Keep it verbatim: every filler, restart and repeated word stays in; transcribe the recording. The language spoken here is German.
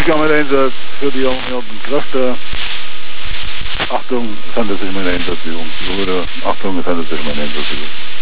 mit Einsatz für die unten Kräfte. Achtung, es handelt sich um eine Einsatzübung. Achtung, es handelt sich um eine Einsatzübung.